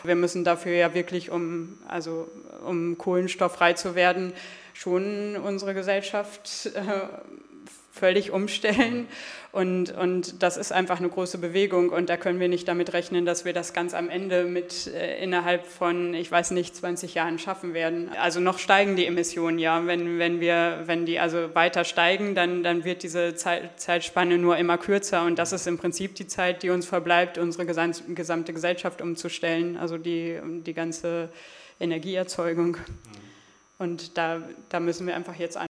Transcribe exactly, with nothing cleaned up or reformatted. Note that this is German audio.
Wir müssen dafür ja wirklich, um, also, um kohlenstofffrei zu werden, schon unsere Gesellschaft äh, völlig umstellen. Und, und das ist einfach eine große Bewegung und da können wir nicht damit rechnen, dass wir das ganz am Ende mit äh, innerhalb von, ich weiß nicht, zwanzig Jahren schaffen werden. Also noch steigen die Emissionen, ja. Wenn, wenn, wir, wenn die also weiter steigen, dann, dann wird diese Zeit, Zeitspanne nur immer kürzer und das ist im Prinzip die Zeit, die uns verbleibt, unsere gesamte Gesellschaft umzustellen, also die, die ganze Energieerzeugung. Und da, da müssen wir einfach jetzt an.